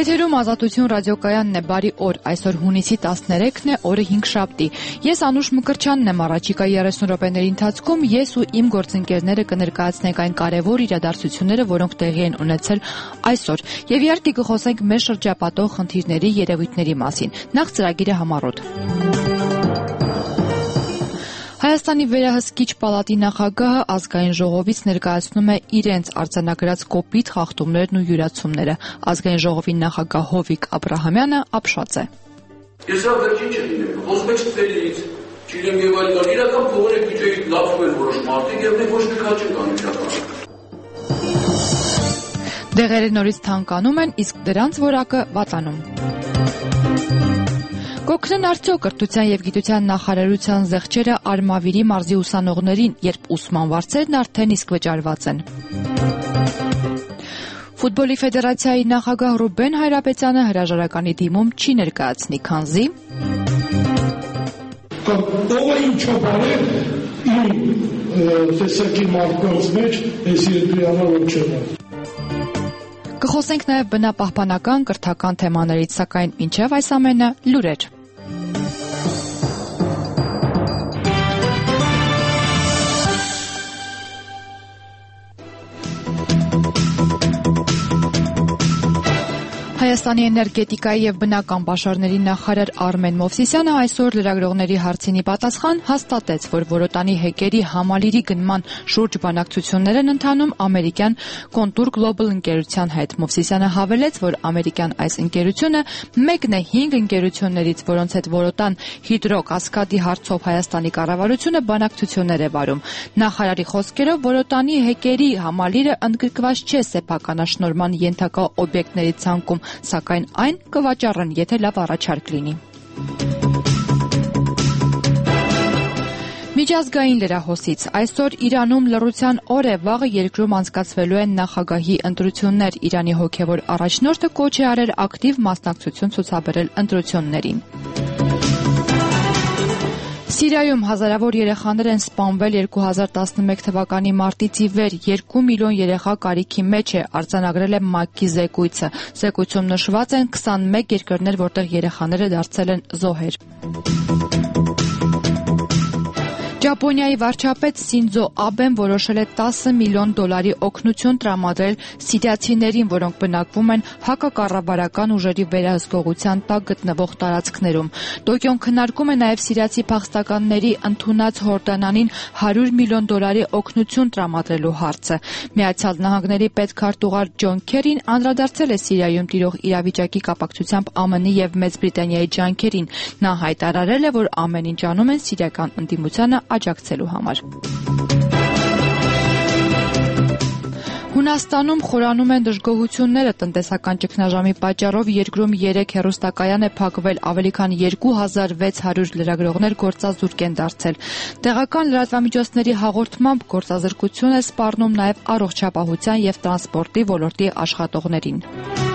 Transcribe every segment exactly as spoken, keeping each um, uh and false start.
Եթերում Ազատություն ռադիոկայանն է, բարի օր, այսօր հունիսի տասներեքն է, օրը հինգշաբթի։ Ես Անուշ Մկրտչյանն եմ, առաջիկա երեսուն րոպեների ընթացքում ես ու իմ գործընկերները կներկայացնենք այն կարևոր իրադարձությունները, որոնք տեղի են ունեցել այսօր, եւ իհարկե կխոսենք մեզ շրջապատող խնդիրների, երևույթների մասին։ Նախ ծրագիրը համառոտ։ Հայաստանի վերահսկիչ պալատի նախագահը ազգային ժողովից ներկայացնում է իրենց արձանագրած կոպիտ խախտումներն ու յուրացումները։ Ազգային ժողովի նախագահ Հովիկ Աբրահամյանը ապշած է։ Ես հա վերջին չլինեմ, խոսում եք ստելից, չիրեմ եւ այլն, իրական փողերը քիչ լավվում են որոշ մարդիկ եւ մենք ոչ մի քաչ չենք անում իրական։ Դեղերը նորից թանկանում են, իսկ դրանց որակը վատանում։ Կօգնեն արդյոք կրթության եւ գիտության նախարարության զեղչերը Արմավիրի մարզի ուսանողներին, երբ ուսման վարձերն արդեն իսկ վճարված են։ Ֆուտբոլի ֆեդերացիայի նախագահ Ռուբեն Հայրապետյանը հրաժարականի դիմում չի ներկայացնի, քանզի ով ինչա բարել իմ տեսակի մարդկանց մեջ ես երկրիանալ չեմ։ Կխոսենք նաև բնապահպանական կրթական թեմաներից, սակայն մինչև այս ամենը լուրեր։ Հայաստանի էներգետիկայի եւ բնական պաշարների նախարար Արմեն Մովսիսյանը այսօր լրագրողների հարցինի պատասխան հաստատեց, որ Որոտանի հեկերի համալիրի գնման շուրջ բանակցություններ են ընթանում ամերիկյան Contour Global ընկերության հետ։ Մովսիսյանը հավելեց, որ ամերիկյան այս ընկերությունը մեկն է հինգ ընկերություններից, որոնց հետ Որոտան հիդրոկասկադի հարցով Հայաստանի կառավարությունը բանակցություններ է վարում։ Նախարարի խոսքերով Որոտանի հեկերի համալիրը ընդգրկված չէ սեփականաշնորհման ենթակա օբյեկտների ցանկում, սակայն այն կվաճառեն, եթե լավ առաջարկ լինի։ Միջազգային լրահոսից այսօր Իրանում լռության օր է, վաղը երկրում անցկացվելու են նախագահի ընտրություններ։ Իրանի հոգևոր առաջնորդը կոչ է արել ակտիվ մասնակցություն ցուցաբերել ընտրություններին։ Սիրիայում հազարավոր երեխաներ են սպանվել երկու հազար տասնմեկ թվականի մարտից ի վեր, երկու միլիոն երեխա կարիքի մեջ է, արձանագրել է ՄԱԿ-ի զեկույցը։ Զեկույցում նշված են քսանմեկ երկրներ, որտեղ երեխաները դարձել են զոհեր։ Ճապոնիայի վարչապետ Սինձո Աբեն որոշել է տասը միլիոն դոլարի օգնություն տրամադրել սիրիացիներին, որոնք բնակվում են հակակառավարական ուժերի վերահսկողության տակ գտնվող տարածքներում։ Տոկիոն քննարկում է նաև սիրիացի փախստականների ընդունած Հորդանանին հարյուր միլիոն դոլարի օգնություն տրամադրելու հարցը։ Միացյալ Նահանգների պետքարտուղար Ջոն Քերին անդրադարձել է Սիրիայում տիրող իրավիճակի կապակցությամբ ԱՄՆ-ի եւ Մեծ Բրիտանիայի ջանքերին։ Նա հայտարարել է, որ ամեն ինչ անում են սիրիական ընդդիմությանը աջակցելու համար։ Հունաստանում խորանում են դժգոհությունները, տնտեսական ճգնաժամի պատճառով երկրում երեք հեռուստակայան է փակվել, ավելի քան երկու հազար վեց հարյուր լրագրողներ գործազուրկ են դարձել։ Տեղական լրատվամիջոցների հաղորդմամբ գործազրկություն է սպառնում նաև առողջապահության եւ տրանսպորտի ոլորտի աշխատողներին։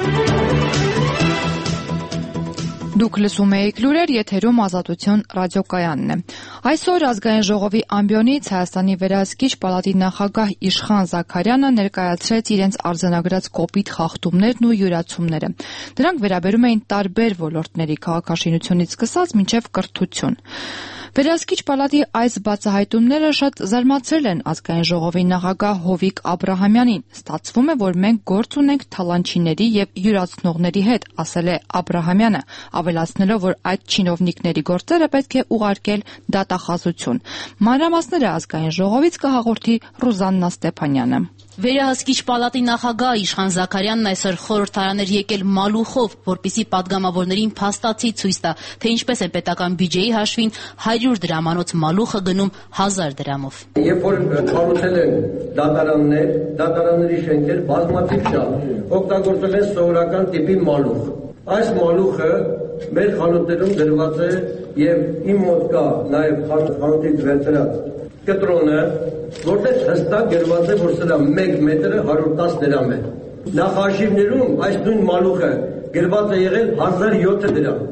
Դուք լսում եք լուրեր, եթերում Ազատություն ռադիոկայանն է։ Այսօր ազգային ժողովի ամբիոնից Հայաստանի վերահսկիչ պալատի նախագահ Իշխան Զաքարյանը ներկայացրեց իրենց արձանագրած կոպիտ խախտումներն ու յուրացումները։ Դրանք վերաբերում էին տարբեր ոլորտների, քաղաքաշինությունից սկսած մինչև կրթություն։ Վերահսկիչ պալատի այս բացահայտումները շատ զարմացրել են ազգային ժողովի նախագահ Հովիկ Աբրահամյանին։ Ստացվում է, որ մենք գործ ունենք թալանչիների եւ յուրացնողների հետ, ասել է Աբրահամյանը, ավելացնելով, որ այդ չինովնիկների գործերը պետք է ուղարկել դատախազություն։ Մանրամասները ազգային ժողովից կհաղորդի Ռուզաննա Ստեփանյանը։ Վերահսկիչ պալատի նախագահ Իշխան Զաքարյանն այսօր խորհրդարան էր եկել մալուխով, որպեսզի պատգամավորներին փաստացի ցույց տա, թե ինչպես է պետական բյուջեի հաշվին հարյուր դրամանոց մալուխը գնում հազար դրամով։ Երբ որ կառուցել են դատարաններ, դատարանների շենքեր բազմաթիվ շատ, օգտագործել են սովորական տիպի մալուխ։ Այս մալուխը մեր խանութներում դրված է եւ իմ մոտ կա նաեւ խանութից վերցրած կտրոնը, որտեղ հստակ գրված է, որ սրա մեկ մետրը հարյուր տասը դրամ է։ Նախարարներում այս նույն մալուխը գրված է եղել հազար յոթ դրամ։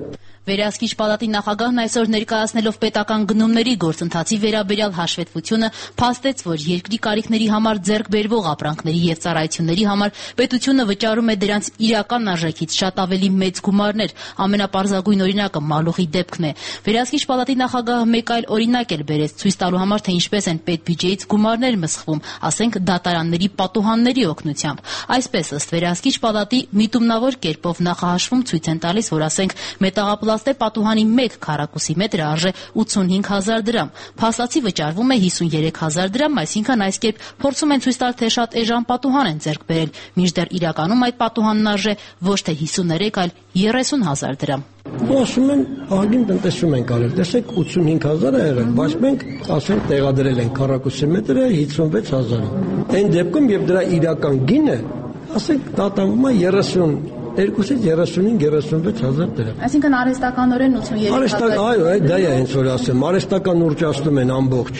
Վերահսկիչ պալատի նախագահն այսօր ներկայացնելով պետական գնումների գործընթացի վերաբերյալ հաշվետվությունը փաստեց, որ երկրի կարիքների համար ձեռք բերվող ապրանքների եւ ծառայությունների համար պետությունը վճարում է դրանց իրական արժեքից շատ ավելի մեծ գումարներ։ Ամենապարզագույն օրինակը մալուխի դեպքն է։ Վերահսկիչ պալատի նախագահը մեկ այլ օրինակ էլ բերեց, ցույց տալու համար, թե ինչպես են պետբյուջեից գումարներ մսխվում, ասենք դատարանների պատուհանների օգնությամբ։ Այսպես, ըստ վերահսկիչ պալատի, միտումնավոր կերպով նախահաշվում ցույց են տալիս, որ ասենք մետաղապլաստե պատուհանի մեկ քառակուսի մետրը արժե ութսունհինգ հազար դրամ։ Փաստացի վճարվում է հիսունյերեք հազար դրամ, այսինքն այս կերպ փորձում են ցույց տալ, թե շատ էժան պատուհան են ձեռք բերել, մինչդեռ իրականում այդ պատուհանն արժե ոչ թե հիսուներեք, այլ երեսուն հազար դրամ։ Ասում են, ահագին տնտեսում ենք արել, տեսեք ութսունհինգ հազար է եղել, բայց մենք ասենք տեղադրել ենք քառակուսի մետրը հիսունվեց հազարի։ Այն դեպքում եւ դրա իրական գինը, ասենք դատանվում է երեսուն երկուսից երեսունհինգ երեսունվեց հազար դրամ։ Այսինքն արհեստականորեն ութսունյերեք հազար։ Այո, դա է հենց որ ասեմ, արհեստական ուռճացնում են ամբողջ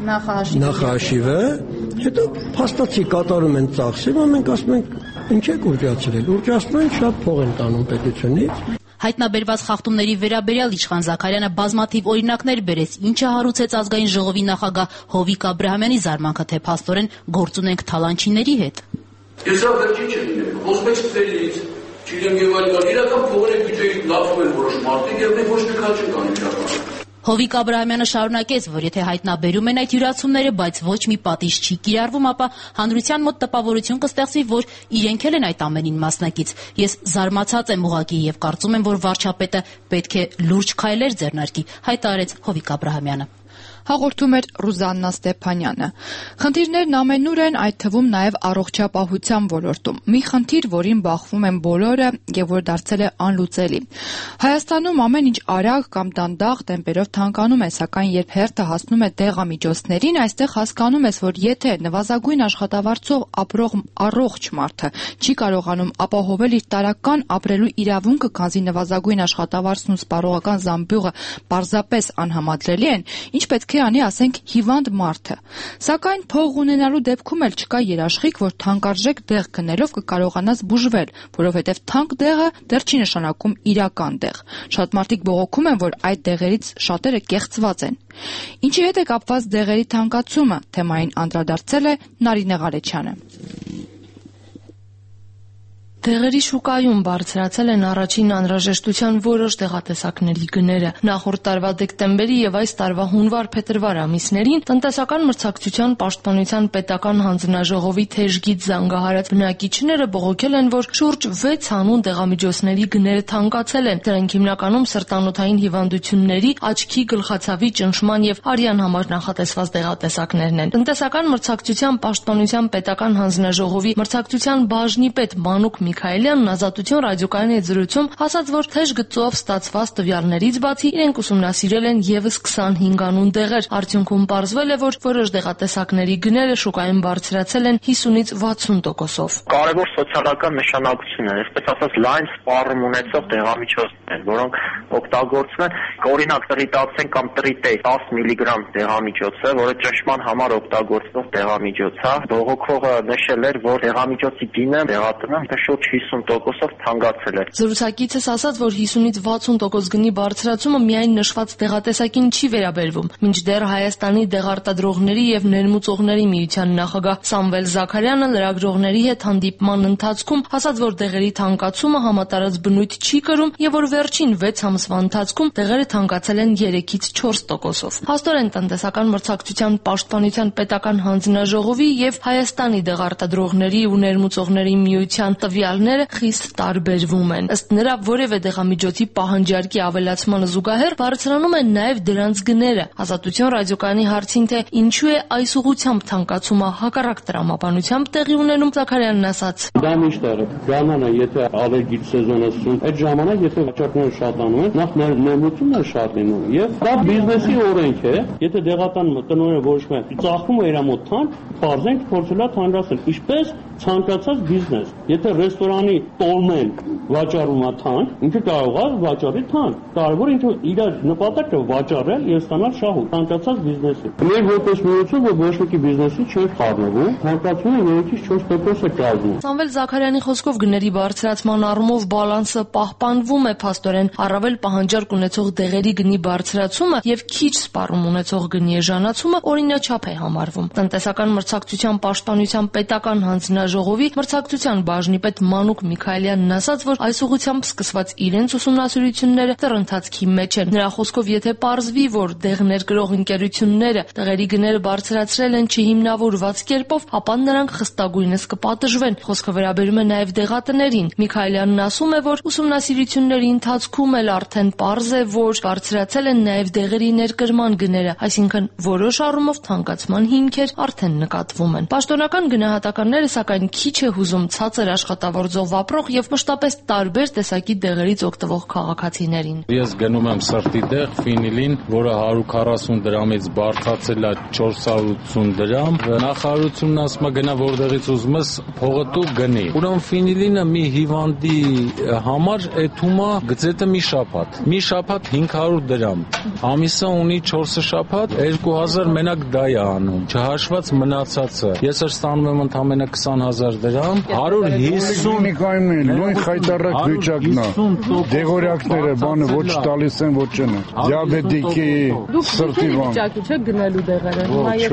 նախահաշիվը, հետո փաստացի կատարում են ծախսը, մենք ասում ենք, ինչ եք ուռճացրել, ուռճացնում են շատ փող են տանում պետությունից։ Հայտնաբերված խախտումների վերաբերյալ Իշխան Զաքարյանը բազմաթիվ օրինակներ բերեց, ինչը հարուցեց ազգային ժողովի նախագահ Հովիկ Աբրահամյանի զարմանքը, թե փաստորեն գործ ունենք թալանչիների հետ։ Ես ավերջի չեմ լինել, խոսմեք ստերից, չիրեմ եւ այլ, իրական փողերը բյուջեից լավում են որոշ մարդիկ եւ մենք ոչ մի քաչ չենք անում իրական։ Հովիկ Աբրահամյանը շարունակեց, որ եթե հայտնաբերում են այդ յուրացումները, բայց ոչ մի պատիժ չի կիրառվում, ապա հանրության մոտ տպավորություն կստեղծվի, որ իրենք էլ են այդ ամենին մասնակից։ Ես զարմացած եմ ուղղակի եւ կարծում եմ, որ վարչապետը պետք է լուրջ քայլեր ձեռնարկի, հայտարարեց Հովիկ Աբրահամյանը։ Հաղորդում էր Ռուզաննա Ստեփանյանը։ Խնդիրներն ամենուր են, այդ թվում նաև առողջապահության ոլորտում։ Մի խնդիր, որին բախվում են բոլորը եւ որ դարձել է անլուծելի։ Հայաստանում ամեն ինչ արագ կամ դանդաղ տեմպերով թանկանում է, սակայն երբ հերթը հասնում է դեղամիջոցներին, այստեղ հասկանում ես, որ եթե նվազագույն աշխատավարձով ապրող առողջ մարդը չի կարողանում ապահովել իր տարական ապրելու իրավունքը, քանզի նվազագույն աշխատավարձն ու սպառողական զամբյուղը պարզապես անհամաձայնելի են, ինչ պետք է անի, ասենք, հիվանդ մարդը։ Սակայն փող ունենալու դեպքում էլ չկա երաշխիք, որ թանկարժեք դեղ գնելով կկարողանաս բուժվել, որովհետև թանկ դեղը դեռ չի նշանակում իրական դեղ։ Շատ մարդիկ բողոքում են, որ այդ դեղերից շատերը կեղծված են։ Ինչի հետ է կապված դեղերի թանկացումը, թեմային անդրադարձել է Նարինե Ղարեչյանը։ Դեղերի շուկայում բարձրացել են առաջին անհրաժեշտության որոշ դեղատեսակների գները։ Նախորդ տարվա դեկտեմբերի եւ այս տարվա հունվար-փետրվար ամիսներին տնտեսական մրցակցության պաշտպանության պետական հանձնաժողովի թեժգից զանգահարած բնակիչները բողոքել են, որ շուրջ վեց հանուն դեղամիջոցների գները թանկացել են։ Դրանք հիմնականում սրտանոթային հիվանդությունների, աչքի, գլխացավի, ճնշման եւ արյան համար նախատեսված դեղատեսակներն են։ Տնտեսական մրցակցության պաշտպանության պետական հանձնաժողովի մրցակցության բաժնի պետ Մանուկ Միքայելյանն Ազատություն ռադիոկայանի հետ զրույցում ասաց, որ թեժ գծով ստացված տվյալներից բացի իրենք ուսումնասիրել են եւս քսանհինգ անուն դեղեր։ Արդյունքում պարզվել է, որ որոշ դեղատեսակների գները շուկայում բարձրացել են հիսունից վաթսուն տոկոսով։ Կարևոր սոցիալական նշանակություն է, այսպես ասած, լայն սպառում ունեցող դեղամիջոցներ, որոնք օգտագործվում են, օրինակ տրիտաքսեն կամ տրիտեյ տասը միլիգրամ դեղամիջոցը, որը ճնշման համար օգտագործվող դեղամիջոց է։ Բողոքողը նշել էր, որ դեղամիջոցի գինը դեղատնը շուրջ հիսուն տոկոսով թանկացել է։ Զրուցակիցս ասաց, որ հիսունից վաթսուն տոկոս գնի բարձրացումը միայն նշված դեղատեսակին չի վերաբերվում։ Մինչդեռ Հայաստանի դեղարտադրողների եւ ներմուծողների միության նախագահ Սամվել Զաքարյանը լրագրողների հետ հանդիպման ընթացքում ասաց, որ դեղերի թանկացումը համատարած բնույթ չի կրում եւ որ վերջին վեց ամսվա ընթացքում դեղերը թանկացել են երեքից չորս տոկոսով։ Հաստորեն տնտեսական մրցակցության պաշտպանության պետական հանձնաժողովի եւ Հայաստանի դեղարտադրողների ու ներմուծողների միության տվյալները խիստ տարբերվում են։ Ըստ նրա, որևէ դեղամիջոցի պահանջարկի ավելացմանը զուգահեռ բարձրանում են նաև դրանց գները։ Ազատություն ռադիոկայանի հարցին, թե ինչու է այս ուղղությամբ թանկացումը հակառակ տրամաբանությամբ տեղի ունենում, Զաքարյանն ասաց. Դա միշտ է, գանանը, եթե ալերգիկ սեզոնը սկսում, այդ ժամանակ եթե վաճառքները շատանում են, նախ ներմուծումն է շատ լինում եւ դա բիզնեսի օրենք է։ Եթե դեղատան տնօրենը որոշում է ծախում է իր մոտ թանկ, բարձենք փորձելա թանկացնել, ինչպես ցանկացած բիզնես, եթե ռեստորանի տոլմեն վաճառում է թանկ, ինքը կարող է վաճառի թանկ։ Կարևոր ինքը իր նպատակը վաճառել եւ ստանալ շահույթ ցանկացած բիզնեսի։ Մենք որպես միություն, որ ոչ մեկի բիզնեսի չենք խառնվում, ցանկացում ենք երեքից չորս տոկոս է կազմում։ Սամվել Զաքարյանի խոսքով գների բարձրացման առումով բալանսը պահպանվում է փաստորեն, առավել պահանջարկ ունեցող դեղերի գնի բարձրացումը եւ քիչ սպառում ունեցող գնի էժանացումը օրինաչափ է համարվում։ Տնտեսական մրցակցության պաշտպանության պետական հանձնաժողովի մրցակցության բաժնի պետ Մանուկ Միքայելյանն ասաց, որ այս ուղղությամբ սկսված իրենց ուսումնասիրությունները դեռընթացքի մեջ են։ Նրա խոսքով, եթե պարզվի, որ դեղներ կրող ընկերությունները դեղերի գները բարձրացրել են չհիմնավորված կերպով, ապա նրանք խստագույնս կպատժվեն։ Խոսքը վերաբերում է նաև դեղատներին։ Միքայելյանն ասում է, որ ուսումնասիրությունների ընթացքում էլ արդեն պարզ է, որ բարձրացել են նաև դեղերի ներկրման գները, այսինքն որոշ առումով թանկացման հիմքեր արդեն նկատվում են։ Պաշտոնական գնահատականները սակայն քիչ է հուզում ցածր աշխատավորձով ապրող եւ մշտապես տարբեր տեսակի դեղերից օգտվող քաղաքացիներին։ Ես գնում եմ սրտի դեղ ֆինիլին, որը հարյուր քառասուն դրամից բարձրացել է չորս հարյուր ութսուն դրամ։ Նախարարությունն ասում է գնա որտեղից ուզում ես փողը դու գնի։ Ուրեմն ֆինիլինը մի հիվանդի համար էթում է գծետը մի շաբաթ։ Մի շաբաթ հինգ հարյուր դրամ։ Ամիսը ունի չորս շաբաթ, երկու հազար մենակ դա է անում։ Չհաշված մնացածը։ Ես էլ ստանում եմ ընդամենը քսան հազար դրամ, հարյուր հիսուն նույն խայտարակ վիճակն է։ Դեղորյակները բանը ոչ տալիս են, ոչ չեն։ Դիաբետիկի սրտի բան։ Վիճակի չէ գնելու դեղերը։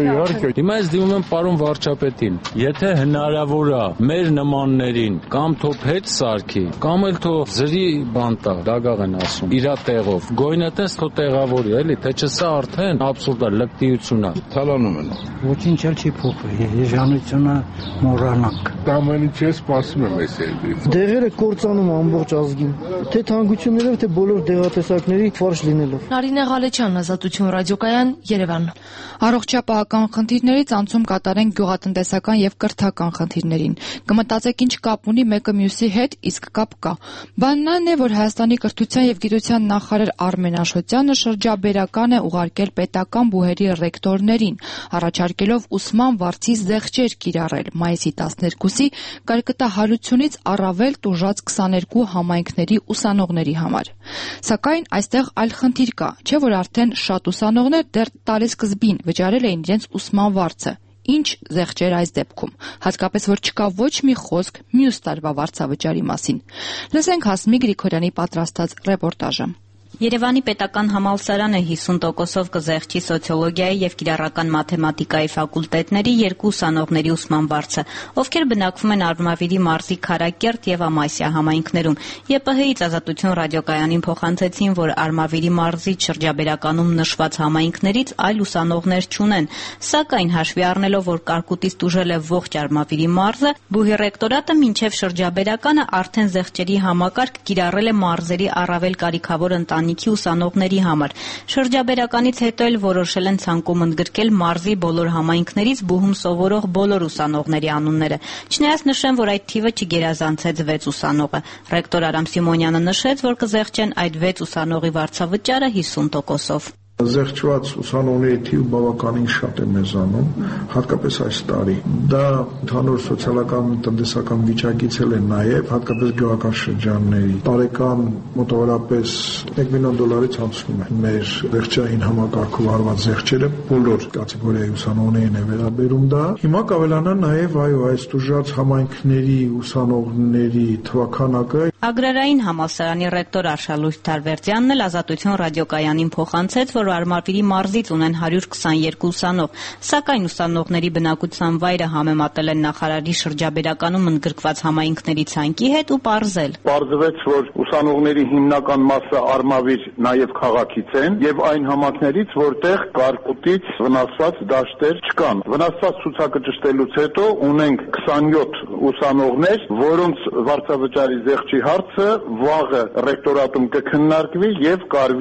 Հիմա ես դիմում եմ պարոն վարչապետին, եթե հնարավոր է մեր նմաններին կամ թո հետ սարքի, կամ էլ թո զրի բան տա, դագաղ են ասում, իրա տեղով, գոյնը տես թո տեղավորի, էլի, թե չսա արդեն աբսուրդ է, լկտիություն է։ Թալանում են։ Ոչինչ էլ չի փոխվի, էժանությունը մոռանանք։ Ամենից ես սպասում եմ այս երկրից։ Դեղերը կործանում ամբողջ ազգին, թե թանկություններով, թե բոլոր դեղատեսակների ֆարշ լինելով։ Նարինե Ղալեչյան, Ազատություն ռադիոկայան, Երևան։ Առողջապահական խնդիրներից անցում կատարենք գյուղատնտեսական եւ կրթական խնդիրներին։ Կմտածեք ինչ կապ ունի մեկը մյուսի հետ, իսկ կապ կա։ Բանն այն է, որ Հայաստանի կրթության եւ գիտության նախարար Արմեն Աշոտյանը շրջաբերական է ուղարկել պետական բուհերի ռեկտորներին, առաջարկելով ուսման վարձի զեղչեր կիրառել մայիսի տասներկուսի կարկտահարությունից առավել տուժած քսաներկու համայնքների ուսանողների համար։ Սակայն այստեղ այլ խնդիր կա, չէ՞ որ արդեն շատ ուսանողներ դեռ տարեսկզբին վճարել էին իրենց ուսման վարձը։ Ինչ զեղչեր այս դեպքում, հատկապես որ չկա ոչ մի խոսք մյուս տարվա վարձավճարի մասին։ Լսենք Հասմիկ Գրիգորյանի պատրաստած ռեպորտաժը։ Երևանի պետական համալսարանը հիսուն տոկոսով կզեղչի սոցիոլոգիայի եւ կիրառական մաթեմատիկայի ֆակուլտետների երկու ուսանողների ուսման վարձը, ովքեր բնակվում են Արմավիրի մարզի Քարակերտ եւ Ամասիա համայնքներում։ ԵՊՀ-ից Ազատություն ռադիոկայանին փոխանցեցին, որ Արմավիրի մարզի շրջաբերականում նշված համայնքներից այլ ուսանողներ չունեն, սակայն հաշվի առնելով, որ կարկուտից տուժել է ողջ Արմավիրի մարզը, բուհի ռեկտորատը մինչեւ շրջաբերականը արդեն զեղչերի համակարգ կիրառել է մարզերի առավել կարիքավոր ընտանիքի ուսանողների համար։ Շրջաբերականից հետո էլ որոշել են ցանկում ընդգրկել մարզի բոլոր համայնքներից բուհում սովորող բոլոր ուսանողների անունները։ Չնայած նշեմ, որ այդ թիվը չգերազանցեց վեց ուսանողը։ Ռեկտոր Արամ Սիմոնյանը նշեց, որ կզեղչեն այդ վեց ուսանողի վարձավճարը հիսուն տոկոսով։ Զեղչված ուսանողների թիվը բավականին շատ է մեծանում, հատկապես այս տարի։ Դա ընդհանուր սոցիալական տնտեսական վիճակից էլ է նաև, հատկապես գյուղական շրջանների։ Տարեկան մոտավորապես մեկ միլիոն դոլարից անցնում է մեր զեղչային համակարգով արված զեղչերը, բոլոր կատեգորիայի ուսանողներին է վերաբերում դա։ Հիմա կավելանա նաև այո, այս տուժած համայնքների ուսանողների թվաքանակը։ Ագրարային համալսարանի ռեկտոր Արշալույս Թարվերդյանն էլ Ազատություն ռադիոկայանին փոխանցեց, որ Արմավիրի մարզից ունեն հարյուր քսաներկու ուսանող, սակայն ուսանողների բնակության վայրը համեմատել են նախարարի շրջաբերականում ընդգրկված համայնքների ցանկի հետ ու պարզել։ Պարզվեց, որ ուսանողների հիմնական մասը Արմավիր նաև քաղաքից են եւ այն համայնքներից, որտեղ կարկուտից վնասված դաշտեր չկան։ Վնասված ցուցակը հետո ունենք քսանյոթ ուսանողներ, որոնց վարձավճարի զեղչի հարցը վաղը ռեկտորատում կքննարկվի եւ կարվի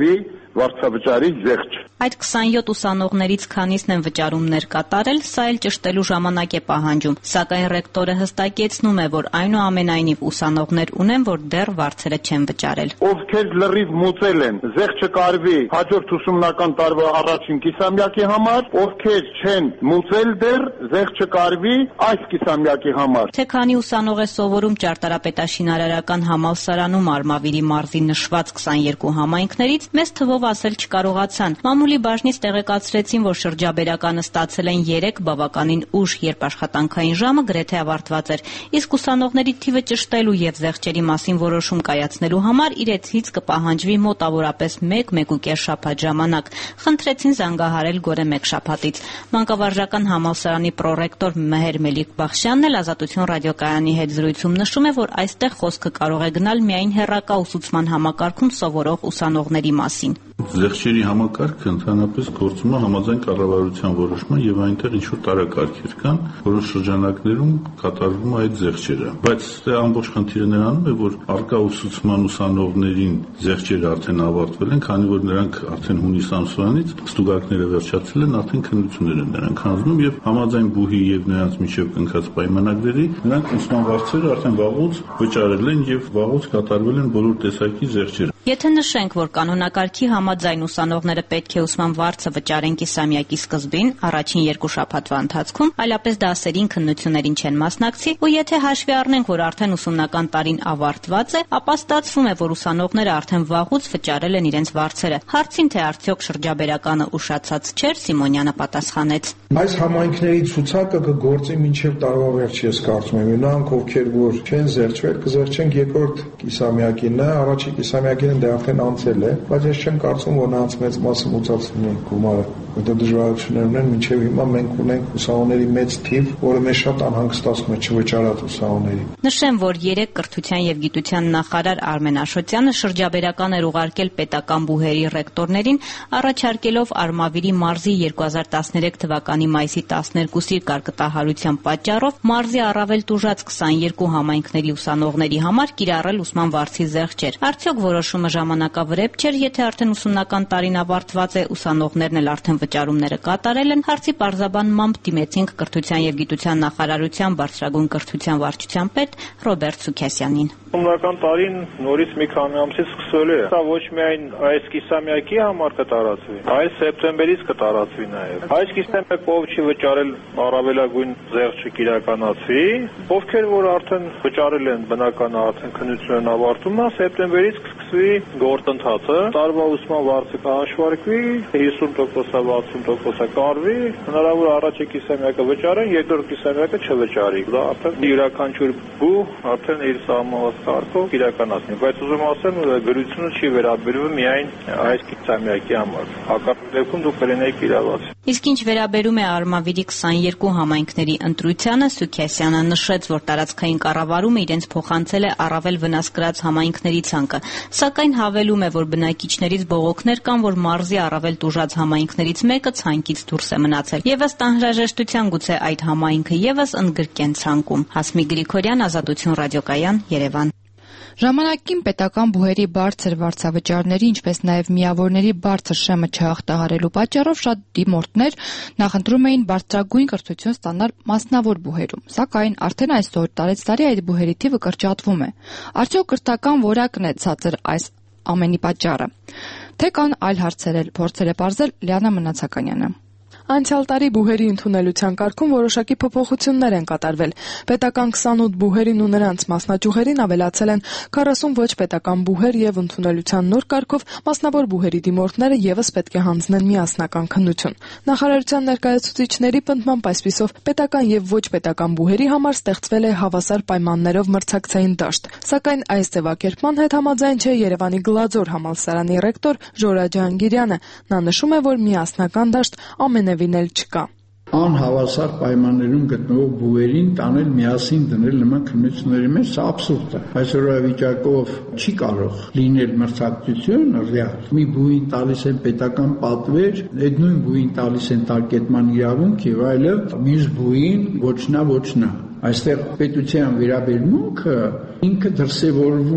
վարձավճարի զեղչ։ Այդ քսանյոթ ուսանողներից քանիսն են վճարումներ կատարել, սա էլ ճշտելու ժամանակ է պահանջում, սակայն ռեկտորը հստակեցնում է, որ այնուամենայնիվ ուսանողներ ունեն, որ դեռ վարձերը չեն վճարել։ Ովքեր լրիվ մուծել են, զեղչը կարվի հաջորդ ուսումնական տարվա առաջին կիսամյակի համար, ովքեր չեն մուծել դեռ, զեղչը կարվի այս կիսամյակի համար։ Թե քանի ուսանող է սովորում ճարտարապետաշինարարական համալսարանում Արմավիրի մարզի նշված քսաներկու համայնքներից, մեծ թվով ասել չկարողացան։ Մամուլի բաժնից տեղեկացրեցին, որ շրջաբերականը ստացել են երեք բավականին ուշ, երբ աշխատանքային ժամը գրեթե ավարտված էր, իսկ ուսանողների թիվը ճշտելու եւ զեղչերի մասին որոշում կայացնելու համար իրենցից կպահանջվի մոտավորապես մեկ-մեկուկես շաբաթ ժամանակ։ Խնդրեցին զանգահարել գորե մեկ շաբաթից։ Մանկավարժական համալսարանի պրոռեկտոր Մեհեր Մելիք-Բախշյանն էլ Ազատություն ռադիոկայանի հետ զրույցում նշում է, որ այստեղ խոսքը կարող է գնալ միայն հեռակա ուսուցման համակարգում սովորող ուսանողների մասին։ Զեղչերի համակարգը ընդհանրապես գործում է համաձայն կառավարության որոշման եւ այնտեղ ինչ որ տարակարգեր կան, որոշ շրջանակներում կատարվում է այդ զեղչերը։ Բայց դե ամբողջ խնդիրը նրանում է, որ արկա ուսուցման ուսանողներին զեղչերը արդեն ավարտվել են, քանի որ նրանք արդեն հունիս ամսվանից ստուգակները վերջացել են, արդեն քննություններ են նրանք հանձնում եւ համաձայն բուհի եւ նրանց միջև կնքած պայմանագրերի նրանք ուսման վարձերը արդեն վաղուց վճարել են եւ վաղուց կատարվել են բոլոր տեսակի զեղչերը։ Եթե նշենք, որ կանոնակարգի համաձայն ուսանողները պետք է ուսման վարձը վճարեն կիսամյակի սկզբին, առաջին երկու շաբաթվա ընթացքում, այլապես դասերին քննություններին չեն մասնակցի, ու եթե հաշվի առնենք, որ արդեն ուսումնական տարին ավարտված է, ապա ստացվում է, որ ուսանողները արդեն վաղուց վճարել են իրենց վարձերը։ Հարցին, թե արդյոք շրջաբերականը ուշացած չէր, Սիմոնյանը պատասխանեց. Այս համայնքների ցուցակը կգործի մինչև տարվա վերջ, ես կարծում եմ, նրանք ովքեր որ չեն զերծվել, կզերծեն երկրորդ կիսամյակին, առաջին կիսամյակին դե արդեն անցել է, բայց ես չեմ կարծում, որ նրանց մեծ մասը մուծացնի գումարը, որտեղ դժվարություններ ունեն, մինչև հիմա մենք ունենք ուսանողների մեծ թիվ, որը մեզ շատ անհանգստացնում է չվճարած ուսանողների։ Նշեմ, որ երեք կրթության եւ գիտության նախարար Արմեն Աշոտյանը շրջաբերական էր ուղարկել պետական բուհերի ռեկտորներին, առաջարկելով Արմավիրի մարզի երկու հազար տասներեք թվականի մայիսի տասներկուսի կարկտահարության պատճառով մարզի առավել տուժած քսաներկու համայնքների ուսանողների համար կիրառել ուսման վարձի զեղչեր։ Արդյոք որոշումը ժամանակավրեպ չէր, եթե արդեն ուսումնական տարին ավարտված է, ուսանողներն էլ արդեն վճարումները կատարել են, հարցի պարզաբանմամբ դիմեցինք կրթության եւ գիտության նախարարության բարձրագույն կրթության վարչության պետ Ռոբերտ Սուքասյանին։ Ուսումնական տարին նորից մի քանի ամսից սկսվել է։ Սա ոչ միայն այս կիսամյակի համար կտարածվի, այլ սեպտեմբերից կտարածվի նաև։ Այս կիսամյակ ով չի վճարել առավելագույն զեղչը կիրականացվի, ովքեր որ արդեն վճարել են բնական արդեն քննությունն ավարտում է, սեպտեմբերից կսկսվի գործընթացը, տարվա ուսման վարձը կհաշվարկվի, հիսուն տոկոսա վաթսուն տոկոսա կարվի, հնարավոր առաջի կիսամյակը վճարեն, երկրորդ կիսամյակը չվճարի։ Դա արդեն յուրաքանչյուր բու արդեն իր սահմանված կարգով իրականացնի, բայց ուզում ասեմ, գրությունը չի վերաբերվում միայն այս կիսամյակի համար։ Հակառակ դեպքում դուք կլինեիք իրավաց։ Իսկ ինչ վերաբերում է Արմավիրի քսաներկու համայնքների ընտրությանը, Սուքասյանը նշեց, որ տարածքային կառավարումը իրենց փոխանցել է առավել վնաս կրած համայնքների ցանկը, սակայն հավելում է, որ բնակիչներից բողոքներ կան, որ մարզի առավել տուժած համայնքներից մեկը ցանկից դուրս է մնացել, եւ ըստ անհրաժեշտության գուցե այդ համայնքը եւս ընդգրկեն ցանկում։ Հասմիկ Գրիգորյան, Ազատություն ռադիոկայան, Երևան։ Ժամանակին պետական բուհերի բարձր վարձավճարների, ինչպես նաև միավորների բարձր շեմը չհաղթահարելու պատճառով շատ դիմորդներ նախընտրում էին բարձրագույն կրթություն ստանալ մասնավոր բուհերում, սակայն արդեն այսօր տարեց տարի այդ բուհերի թիվը կրճատվում է։ Արդյոք կրթական որակն է ցածր այս ամենի պատճառը։ Թե կան այլ հարցեր, փորձել է պարզել Լիանա Մնացականյանը։ Անցյալ տարի բուհերի ընդունելության կարգում որոշակի փոփոխություններ են կատարվել։ Պետական քսանութ բուհերին ու նրանց մասնաճյուղերին ավելացել են քառասուն ոչ պետական բուհեր եւ ընդունելության նոր կարգով մասնավոր բուհերի դիմորդները եւս պետք է հանձնեն միասնական քննություն։ Նախարարության ներկայացուցիչների պնդմամբ այսպիսով պետական եւ ոչ պետական բուհերի համար ստեղծվել է հավասար պայմաններով մրցակցային դաշտ։ Սակայն այս ձևակերպման հետ համաձայն չէ Երևանի Գլաձոր համալսարանի ռեկտոր Ժորա Ջահանգիրյանը։ Նա նշում է, որ միասնական դաշտ ամենևին էլ չկա։ Անհավասար պայմաններում գտնվող բուհերին տանել միասին դնել նման քննությունների մեջ սա աբսուրդ է։ Այսօրվա վիճակով չի կարող լինել մրցակցություն ռեալ։ Մի բուհին տալիս են պետական պատվեր, այդ նույն բուհին տալիս են տարկետման իրավունք եւ այլը, մյուս բուհին ոչ նա ոչ նա։ Այստեղ պետության վերաբերմունքը ինքը դրսևորվում է։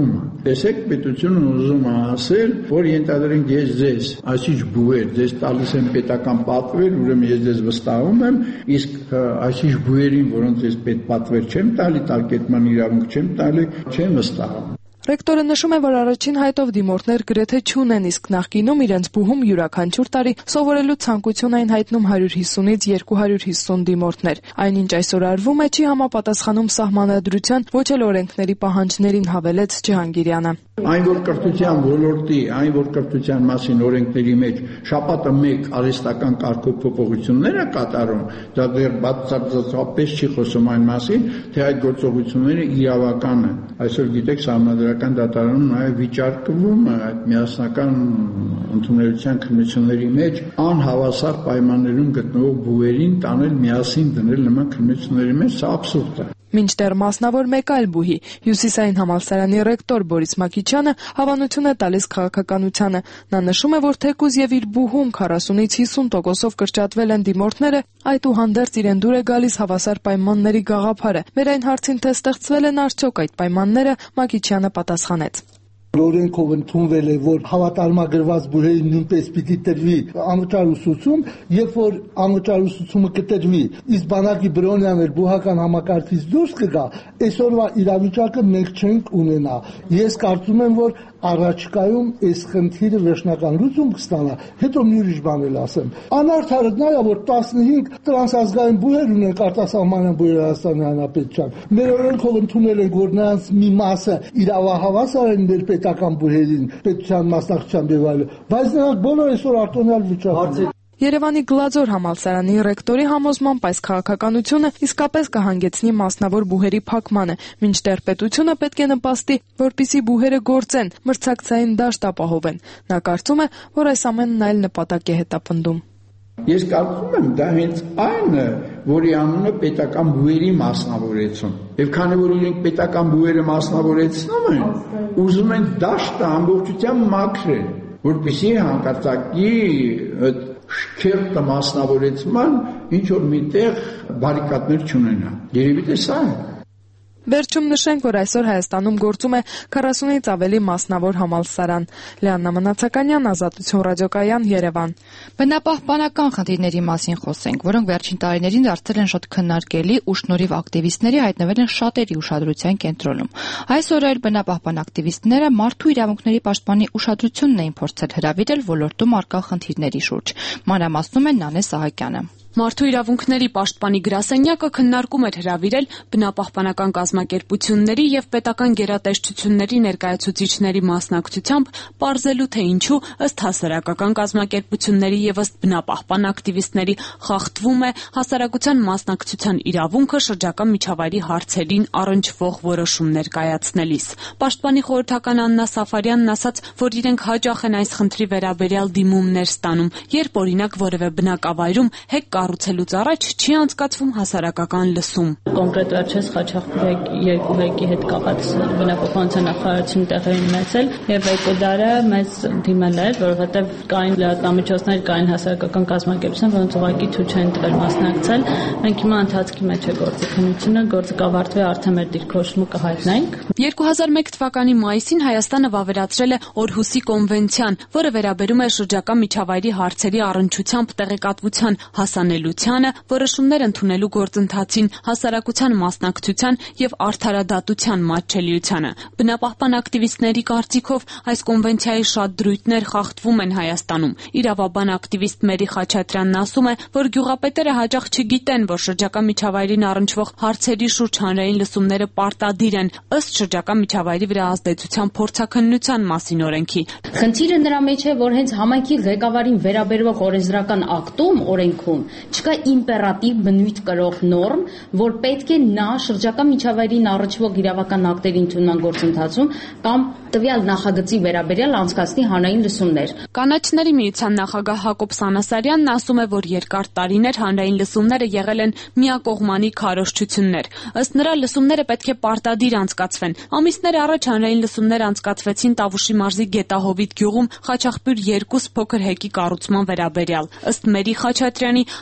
Տեսեք, պետությունը ուզում է ասել, որ ենթադրենք ես ձեզ այսինչ բուեր, ձեզ տալիս եմ պետական պատվեր, ուրեմն ես ձեզ վստահում եմ, իսկ այսինչ բուերին, որոնց ես պետ պատվեր չեմ տալի, տալկետման իրավունք չեմ տալի, չեմ վստահում։ Ռեկտորը նշում է, որ առաջին հայտով դիմորդներ գրեթե չունեն, իսկ նախկինում իրենց բուհում յուրաքանչյուր տարի սովորելու ցանկություն էին հայտնում հարյուր հիսունից երկու հարյուր հիսուն դիմորդներ։ Այնինչ այսօր արվում է, չի համապատասխանում սահմանադրության, ոչ էլ օրենքների պահանջներին, հավելեց Ջհանգիրյանը։ Այն որ կրթության ոլորտի, այն որ կրթության մասին օրենքների մեջ շաբաթը մեկ արհեստական կարգով փոփոխություններ է կատարում, դա դեռ բացարձակապես չի խոսում այն մասին, թե այդ գործողությունները իրավական են։ Այսօր գիտեք, Սահմանադրական դատարանում նաև վիճարկվում է այդ միասնական ընդունելության քննությունների մեջ անհավասար պայմաններում գտնվող բուերին տանել միասին դնել նման քննությունների մեջ, սա աբսուրդ է։ Մինչդեռ մասնավոր մեկ այլ բուհի Հյուսիսային համալսարանի ռեկտոր Բորիս Մակիչյանը հավանություն է տալիս քաղաքականությանը։ Նա նշում է, որ թեկուզ եւ իր բուհում քառասունից հիսուն տոկոսով կրճատվել են դիմորդները, այդուհանդերձ իրեն դուր է գալիս հավասար պայմանների գաղափարը։ Մեր այն հարցին, թե ստեղծվել են արդյոք այդ պայմանները, Մակիչյանը պատասխանեց. Օրենքով ընդունվել է, որ հավատարմագրված բուհերին նույնպես պիտի տրվի անվճար ուսուցում, երբ որ անվճար ուսուցումը կտրվի, իսկ բանակի Բրոնյան էլ բուհական համակարգից դուրս կգա, այսօրվա իրավիճակը մենք չենք ունենա։ Ես կարծում եմ, որ առաջիկայում այս խնդիրը վերջնական լուծում կստանա, հետո մի ուրիշ բան էլ ասեմ։ Անարդարը նա է, որ տասնհինգ տրանսազգային բուհեր ունենք արտասահմանյան բուհեր Հայաստանի Հանրապետության։ Մեր օրենքով ընդունել ենք, որ նրանց մի մասը իրավահավասար են մեր պետական բուհերին, պետության մասնակցությամբ եւ այլն, բայց նրանք բոլորը այսօր արտոնյալ վիճակում են։ Երևանի Գլաձոր համալսարանի ռեկտորի համոզմամբ այս քաղաքականությունը իսկապես կհանգեցնի մասնավոր բուհերի փակմանը, մինչդեռ պետությունը պետք է նպաստի, որպիսի բուհերը գործեն, մրցակցային դաշտ ապահովեն։ Նա կարծում է, որ այս ամենն այլ նպատակ է հետապնդում։ Ես կարծում եմ, դա հենց այն է, որի անունը պետական բուհերի մասնավորեցում։ Եվ քանի որ իրենք պետական բուհերը մասնավորեցնում են, ուզում են դաշտը ամբողջությամբ մաքրել, որպեսզի հանկարծակի շքերտը մասնավորեցման ինչ որ միտեղ բարիկադներ չունենա։ Երևի թե սա է։ Վերջում նշենք, որ այսօր Հայաստանում գործում է քառասունից ավելի մասնավոր համալսարան։ Լիաննա Մնացականյան, Ազատություն ռադիոկայան, Երևան։ Բնապահպանական խնդիրների մասին խոսենք, որոնք վերջին տարիներին դարձել են շատ քննարկելի ու շնորհիվ ակտիվիստների հայտնվել են շատերի ուշադրության կենտրոնում։ Այսօր էլ բնապահպան ակտիվիստները մարդու իրավունքների պաշտպանի ուշադրությունն էին փորձել հրավիրել ոլորտում առկա խնդիրների շուրջ։ Մանրամասնում է Նանե Սահակյանը։ Մարդու իրավունքների պաշտպանի գրասենյակը քննարկում էր հրավիրել բնապահպանական կազմակերպությունների եւ պետական գերատեսչությունների ներկայացուցիչների մասնակցությամբ պարզելու թե ինչու ըստ հասարակական կազմակերպությունների եւ ըստ բնապահպան ակտիվիստների խախտվում է հասարակության մասնակցության իրավունքը շրջակա միջավայրի հարցերին առնչվող որոշումներ կայացնելիս։ Պաշտպանի խորհրդական Աննա Սաֆարյանն ասաց, որ իրենք հաճախ են այս խնդրի վերաբերյալ դիմումներ ստանում, երբ օրինակ որևէ բնակավայրում հեկ կառուցելուց առաջ չի անցկացվում հասարակական լսում։ Կոնկրետ վերջերս Խաչախմբի երկու հեկի հետ կապված բնապահպանության նախարարություն տեղի ունեցել եւ Էկոդարը մեզ դիմել էր, որովհետեւ կային լրատվամիջոցներ, կային հասարակական կազմակերպություն, որոնց ուղղակի ցույց չեն տվել մասնակցել։ Մենք հիմա ընթացքի մեջ է գործի քննությունը, գործը կավարտվի, արդեն մեր դիրքորոշումը կհայտնենք։ երկու հազար մեկ թվականի մայիսին Հայաստանը վավերացրել է Օրհուսի կոնվենցիան, որը վերաբերում է շրջակա միջավայրի հարցերի առնչությամբ տեղեկատվության հասանելիությանը, որոշումներ ընդունելու գործընթացին, հասարակության մասնակցության եւ արդարադատության մատչելիությանը։ Բնապահպան ակտիվիստների կարծիքով այս կոնվենցիայի շատ դրույթներ խախտվում են Հայաստանում։ Իրավաբան ակտիվիստ Մերի Խաչատրյանն ասում է, որ գյուղապետերը հաճախ չգիտեն, որ շրջակա միջավայրին առնչվող հարցերի շուրջ հանրային լսումները պարտադիր են ըստ շրջակա միջավայրի վրա ազդեցության փորձաքննության մասին օրենքի։ Խնդիրը նրա մեջ է, որ հենց համայնքի ղեկավարին վերաբերող օրենսդրական ակտում, օրենքում չկա իմպերատիվ բնույթ կրող նորմ, որ պետք է նա շրջակա միջավայրին առնչվող իրավական ակտերի ընդունման գործընթացում կամ տվյալ նախագծի վերաբերյալ անցկացնի հանրային լսումներ։ Կանաչների միության նախագահ Հակոբ Սանասարյանն ասում է, որ երկար տարիներ հանրային լսումները եղել են միակողմանի քարոզչություններ։ Ըստ նրա լսումները պետք է պարտադիր անցկացվեն։ Ամիսներ առաջ հանրային լսումներ անցկացվեցին Տավուշի մարզի Գետահովիտ գյուղում Խաչախբյուր երկու փոքր հեկի կառուցման վերաբերյալ։ Ըստ Մերի Խաչատրյանի,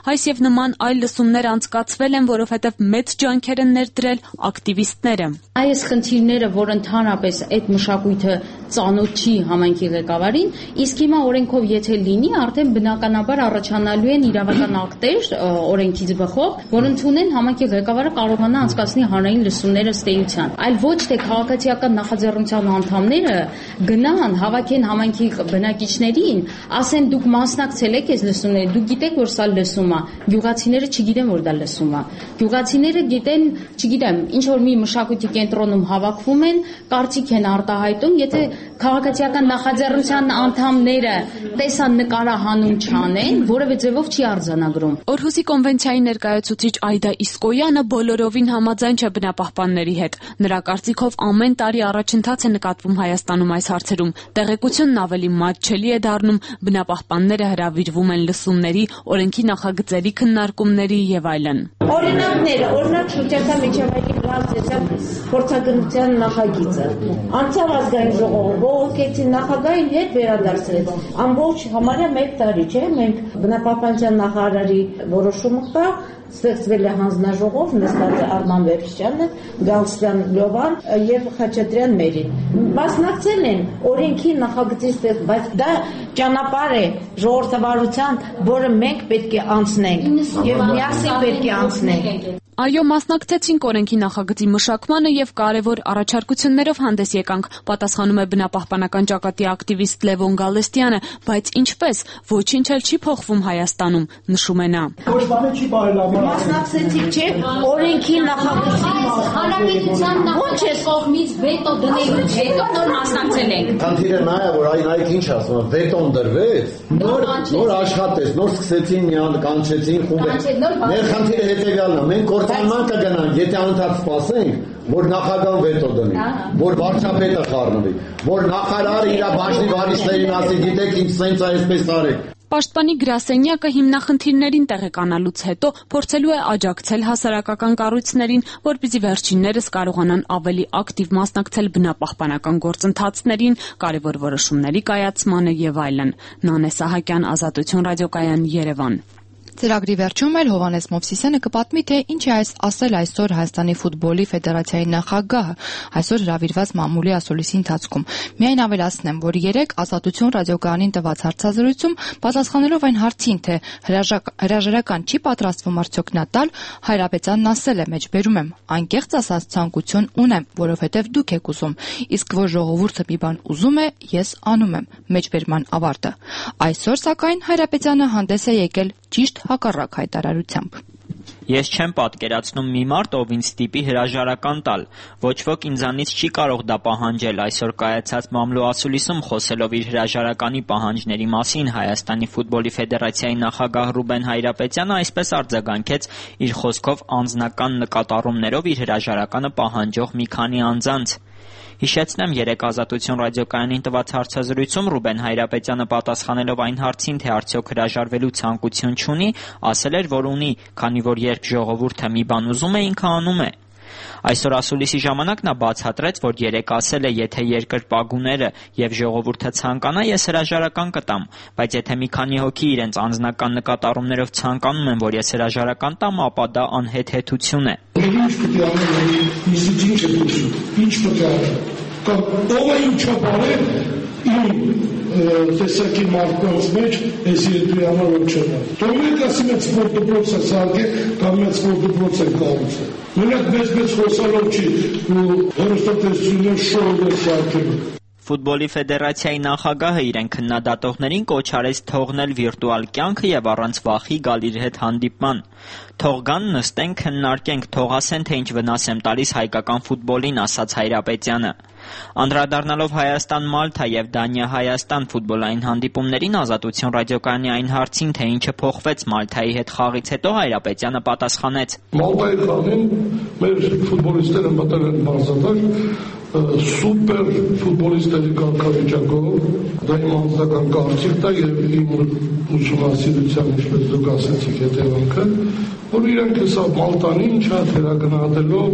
Այս եւ նման այլ լսումներ անցկացվել են, որովհետեւ մեծ ջանքեր են ներդրել ակտիվիստները։ Այս խնդիրները, որ ընդհանրապես այդ մշակույթը ծանոթ չի համայնքի ղեկավարին, իսկ հիմա օրենքով եթե լինի, արդեն բնականաբար առաջանալու են իրավական ակտեր օրենքից բխող, որ ընդունեն համայնքի ղեկավարը կարողանա անցկացնի հանրային լսումները ըստ էության, այլ ոչ թե քաղաքացիական նախաձեռնության անդամները գնան հավաքեն համայնքի բնակիչներին, ասեն դուք մասնակցել եք այս լսումներին, դուք գիտեք որ սա լսում է, գյուղացիները չգիտեն որ դա լսում է, գյուղացիները գիտեն, չգիտեմ, ինչ որ մի մշակույթի կենտրոնում հավաքվում են, կարծիք են արտահայտում, եթե քաղաքացիական նախաձեռնության անդամները տեսան նկարահանում չանեն, որևէ ձևով չի արձանագրում։ Օրհուսի կոնվենցիայի ներկայացուցիչ Այդա Իսկոյանը բոլորովին համաձայն չէ բնապահպանների հետ։ Նրա կարծիքով ամեն տարի առաջընթաց է նկատվում Հայաստանում այս հարցերում։ Տեղեկությունն ավելի մատչելի է դառնում, բնապահպանները հրավիրվում են լսումների, օրենքի նախագծերի քննարկումների եւ այլն։ Օրինակները, օրինակ շրջակա միջավայրի բարձրացան փորձագնության նախագիծը։ Անցավ ազգային ժողովը բողոքեցի նախագահին հետ վերադարձրեց։ Ամբողջ համարյա մեկ տարի, չէ՞, մենք բնապահպանության նախարարի որոշումը կա, ստեղծվել է հանձնաժողով, նստած է Արման Վերշյանը, Գալստյան Լյովան եւ Խաչատրյան Մերին։ Մասնակցել են օրենքի նախագծի ստեղծ, բայց դա ճանապարհ է ժողովրդավարության, որը մենք պետք է անցնենք եւ միասին պետք է անցնենք։ Այո, մասնակցեցինք օրենքի նախագծի մշակմանը եւ կարեւոր առաջարկություններով հանդես եկանք, պատասխանում է բնապահպանական ճակատի ակտիվիստ Լևոն Գալստյանը, բայց ինչպես, ոչինչ էլ չի փոխվում Հայաստանում, նշում է նա։ Ոչ բանը չի բարելավում։ Մասնակցեցիք, չէ՞, օրենքի նախագծի հանրապետության նախագծի կողմից վետո դնելուց հետո նոր մասնակցել ենք։ Խնդիրը նա է, որ այն այք ինչ ասում, վետոն դրվեց, նոր նոր աշխատեց, նոր սկսեցին միան կանչեցին խումբը։ Մեր խնդիրը հետեւյալն է, մենք Ման կգնանք, եթե անընդհատ սպասենք, որ նախագահան վետո դնի, որ վարչապետը խառնվի, որ նախարարը իր բաժնի վարիչներին ասի, գիտեք ինչ սենց այսպես արեք։ Պաշտպանի գրասենյակը հիմնախնդիրներին տեղեկանալուց հետո փորձելու է աջակցել հասարակական կառույցներին, որպեսզի վերջիններս կարողանան ավելի ակտիվ մասնակցել բնապահպանական գործընթացներին, կարևոր որոշումների կայացմանը եւ այլն։ Նանե Սահակյան, Ազատություն ռադիոկայան, Երևան։ Ծրագրի վերջում էլ Հովհաննես Մովսիսյանը կպատմի, թե ինչ է այս ասել այսօր Հայաստանի ֆուտբոլի ֆեդերացիայի նախագահը այսօր հրավիրված մամուլի ասուլիսի ընթացքում։ Միայն ավելացնեմ, որ երեկ Ազատություն ռադիոկայանին տված հարցազրույցում պատասխանելով այն հարցին, թե հրաժարական չի պատրաստվում արդյոք նա տալ, Հայրապետյանն ասել է, մեջբերում եմ, անկեղծ ասած ցանկություն ունեմ, որովհետև դուք եք ուզում, իսկ որ ժողովուրդը մի բան ուզում է, ես անում եմ, մեջբերման ավարտը։ Այսօր սակայն Հայրապետյանը հանդես է եկել ճիշտ հակառակ հայտարարությամբ։ Ես չեմ պատկերացնում մի մարդ, ով ինձ ստիպի հրաժարական տալ։ Ոչ ոք ինձանից չի կարող դա պահանջել։ Այսօր կայացած մամլո ասուլիսում խոսելով իր հրաժարականի պահանջների մասին Հայաստանի ֆուտբոլի ֆեդերացիայի նախագահ Ռուբեն Հայրապետյանը այսպես արձագանքեց իր խոսքով անձնական նկատառումներով իր հրաժարականը պահանջող մի քանի անձանց։ Հիշեցնեմ, երեկ Ազատություն ռադիոկայանին տված հարցազրույցում Ռուբեն Հայրապետյանը պատասխանելով այն հարցին, թե արդյոք հրաժարվելու ցանկություն չունի, ասել էր, որ ունի, քանի որ երբ ժողովուրդը մի բան ուզում է, ինքը անում է։ Այսօր ասուլիսի ժամանակ նա բացատրեց, որ երեկ ասել է, եթե երկրպագուները եւ ժողովուրդը ցանկանա, ես հրաժարական կտամ, բայց եթե մի քանի հոգի իրենց անձնական նկատառումներով ցանկանում են, որ ես հրաժարական տամ, ապա դա անհեթեթություն է։ Ինչ պետք է անել, ինչ է դուրսում, ինչ պետք է անել, կամ ով է ինչա բարել, իմ տեսակի մարդկանց մեջ այս երկրի համար որ չնա։ Թող մենք ասում ենք սպորտ դպրոցը սարքել, կամ մենք սպորտ դպրոց ենք կառուցել։ Մենակ մեծ-մեծ խոսալով չի ու հեռուստատեսություններ շոուներ սարքել։ Ֆուտբոլի ֆեդերացիայի նախագահը իրեն քննադատողներին կոչ արեց թողնել վիրտուալ կյանքը եւ առանց վախի գալ իր հետ հանդիպման։ Թող գան, նստենք, քննարկենք, թող ասեն, թե ինչ վնաս եմ տալիս հայկական ֆուտբոլին, ասաց Հայրապետյանը։ Անդրադառնալով Հայաստան-Մալթա եւ Դանիա-Հայաստան ֆուտբոլային հանդիպումներին Ազատություն ռադիոկայանի այն հարցին, թե ինչը փոխվեց Մալթայի հետ խաղից հետո, Հայրապետյանը պատասխանեց. Մալտայի խաղին մեր ֆուտբոլիստները մտել են մարզադաշտ սուպեր ֆուտբոլիստերի կարգավիճակով, դա իմ անձնական կարծիքն է եւ իմ ուսումնասիրության, ինչպես դուք ասացիք, հետևանքը, որ իրանք հեսա Մալտանին շատ վերագնահատելով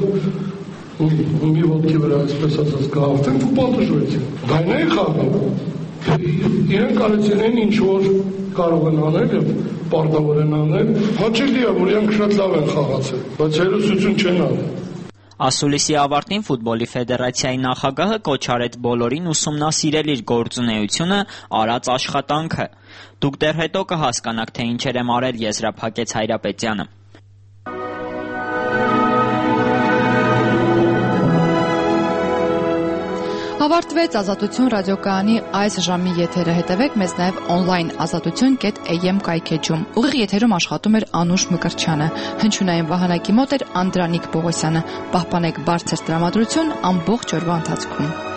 մի ոտքի վրա, այսպես ասած, կհաղթեն ֆուտբոլ դժվարություն։ Դա այն խաղն է։ Իրենք արեցին այն ինչ որ կարող են անել եւ պարտավոր են անել։ Հաճելի է, որ իրանք շատ լավ են խաղացել, բայց հերոսություն չեն արել։ Ասուլիսի ավարտին ֆուտբոլի ֆեդերացիայի նախագահը կոչ արեց բոլորին ուսումնասիրել իր գործունեությունը, արած աշխատանքը։ Դուք դեռ հետո կհասկանաք, թե ինչեր եմ արել, եզրափակեց Հայրապետյանը։ Ավարտվեց Ազատություն ռադիոկայանի այս ժամի եթերը։ Հետևեք մեզ նաև on-line ազատություն կետ a m կայքեջում։ Ուղիղ եթերում աշխատում էր Անուշ Մկրտչյանը, հնչյունային վահանակի մոտ էր Անդրանիկ Պողոսյանը։ Պահպանեք բարձր տրամադրություն ամբողջ օրվա ընթացքում։